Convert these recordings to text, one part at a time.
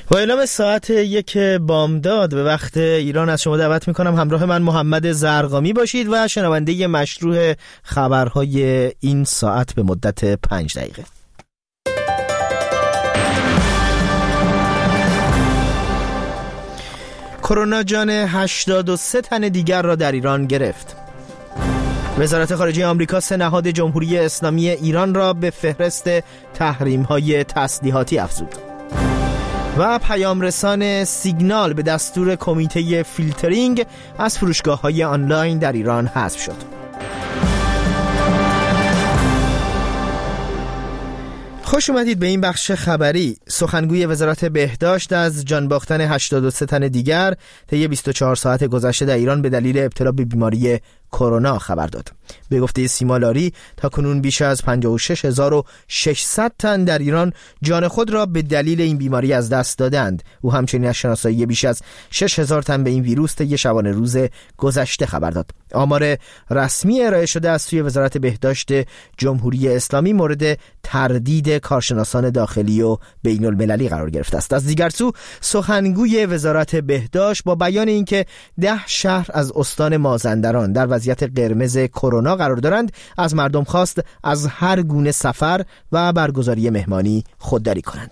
با اعلام ساعت 1 بامداد به وقت ایران از شما دعوت میکنم همراه من محمد زرقامی باشید و شنونده مشروع خبرهای این ساعت به مدت 5 دقیقه. کرونا جان 83 تن دیگر را در ایران گرفت. وزارت خارجه آمریکا 3 نهاد جمهوری اسلامی ایران را به فهرست تحریم‌های تسلیحاتی افزود. و پیامرسان سیگنال به دستور کمیته فیلترینگ از فروشگاه‌های آنلاین در ایران حذف شد. خوش اومدید به این بخش خبری. سخنگوی وزارت بهداشت از جان باختن 83 تن دیگر طی 24 ساعت گذشته در ایران به دلیل ابتلا به بیماری کرونا خبر داد. به گفته سیما لاری تاکنون بیش از 56600 تن در ایران جان خود را به دلیل این بیماری از دست دادند. او همچنین از شناسایی بیش از 6000 تن به این ویروس طی شبانه روز گذشته خبر داد. آمار رسمی ارائه شده از سوی وزارت بهداشت جمهوری اسلامی مورد تردید کارشناسان داخلی و بین المللی قرار گرفته است. از دیگر سو سخنگوی وزارت بهداشت با بیان اینکه 10 شهر از استان مازندران در وضعیت قرمز کرونا قرار دارند از مردم خواست از هر گونه سفر و برگزاری مهمانی خودداری کنند.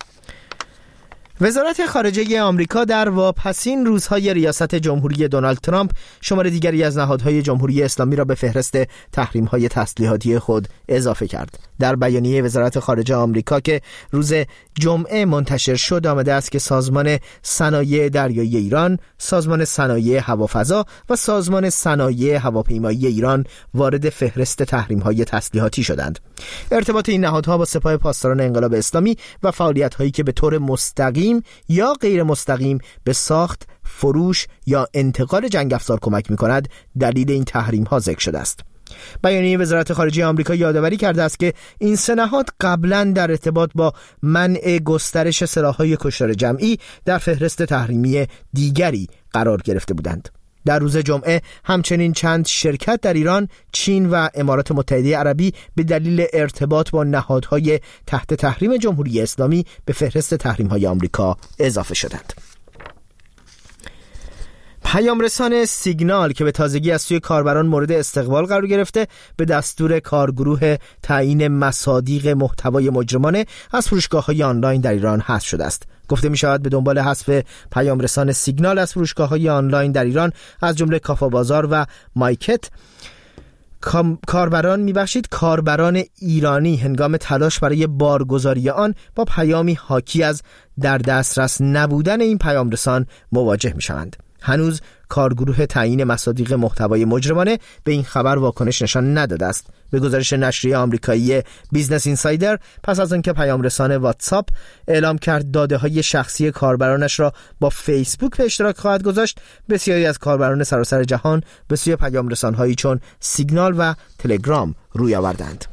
وزارت خارجه آمریکا در واپسین روزهای ریاست جمهوری دونالد ترامپ شمار دیگری از نهادهای جمهوری اسلامی را به فهرست تحریم‌های تسلیحاتی خود اضافه کرد. در بیانیه وزارت خارجه آمریکا که روز جمعه منتشر شد آمده است که سازمان صنایع دریایی ایران، سازمان صنایع هوافضا و سازمان صنایع هواپیمایی ایران وارد فهرست تحریم‌های تسلیحاتی شدند. ارتباط این نهادها با سپاه پاسداران انقلاب اسلامی و فعالیت‌هایی که به طور مستقیم یا غیر مستقیم به ساخت، فروش یا انتقال جنگ افزار کمک می‌کند دلیل این تحریم‌ها ذکر شده است. بیانیه وزارت خارجه آمریکا یادآوری کرده است که این 3 نهاد قبلا در ارتباط با منع گسترش سلاح‌های کشتار جمعی در فهرست تحریمی دیگری قرار گرفته بودند. در روز جمعه همچنین چند شرکت در ایران، چین و امارات متحده عربی به دلیل ارتباط با نهادهای تحت تحریم جمهوری اسلامی به فهرست تحریم‌های آمریکا اضافه شدند. پیامرسان سیگنال که به تازگی از سوی کاربران مورد استقبال قرار گرفته به دستور کارگروه تعیین مصادیق محتوای مجرمانه از فروشگاه‌های آنلاین در ایران حذف شده است. گفته می شود به دنبال حذف پیامرسان سیگنال از فروشگاه‌های آنلاین در ایران از جمله کافا بازار و مایکت کاربران ایرانی هنگام تلاش برای بارگذاری آن با پیامی حاکی از در دسترس نبودن این پیامرسان مواجه می شوند. هنوز کارگروه تعیین مصادیق محتوای مجرمانه به این خبر واکنش نشان نداده است. به گزارش نشریه آمریکایی بیزنس اینسایدر پس از آنکه پیامرسان واتساپ اعلام کرد داده‌های شخصی کاربرانش را با فیسبوک به اشتراک خواهد گذاشت، بسیاری از کاربران سراسر جهان به سوی پیامرسان‌هایی چون سیگنال و تلگرام روی آوردند.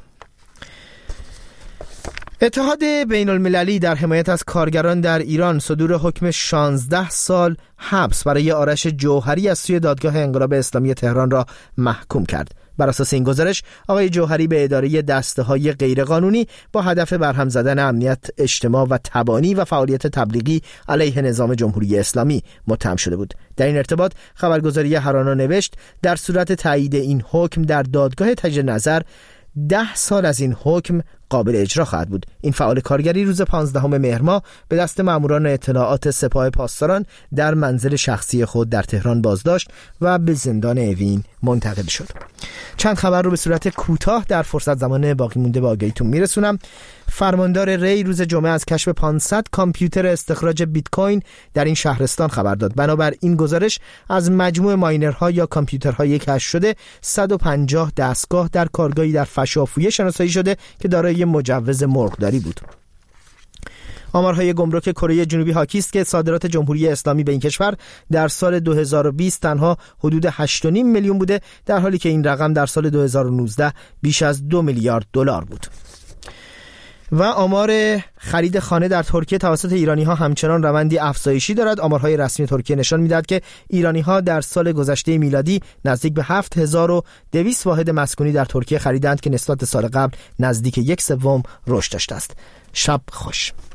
اتحاد بین المللی در حمایت از کارگران در ایران صدور حکم 16 سال حبس برای آرش جوهری از سوی دادگاه انقلاب اسلامی تهران را محکوم کرد. بر اساس این گزارش آقای جوهری به اداره دسته‌های غیرقانونی با هدف برهم زدن امنیت اجتماع و تبانی و فعالیت تبلیغی علیه نظام جمهوری اسلامی متهم شده بود. در این ارتباط خبرگزاری هرانا نوشت در صورت تایید این حکم در دادگاه تجدید نظر 10 سال از این حکم قابل اجرا خواهد بود. این فعال کارگری روز 15 مهر ماه به دست ماموران اطلاعات سپاه پاسداران در منزل شخصی خود در تهران بازداشت و به زندان اوین منتقل شد. چند خبر رو به صورت کوتاه در فرصت زمان باقی مونده به آگاهیتون میرسونم. فرماندار ری روز جمعه از کشف 500 کامپیوتر استخراج بیت کوین در این شهرستان خبر داد. بنابر این گزارش از مجموع ماینرها یا کامپیوترهای کشف شده 150 دستگاه در کارگاهی در فشافویه شناسایی شده که دارای مجوز مرغداری بود. آمارهای گمرک کره جنوبی حاکی است که صادرات جمهوری اسلامی به این کشور در سال 2020 تنها حدود 8.5 میلیون بوده، در حالی که این رقم در سال 2019 بیش از 2 میلیارد دلار بود. و آمار خرید خانه در ترکیه توسط ایرانی‌ها همچنان روندی افزایشی دارد. آمارهای رسمی ترکیه نشان می‌دهد که ایرانی‌ها در سال گذشته میلادی نزدیک به 7200 واحد مسکونی در ترکیه خریدند که نسبت سال قبل نزدیک 1/3 رشد داشته است. شب خوش.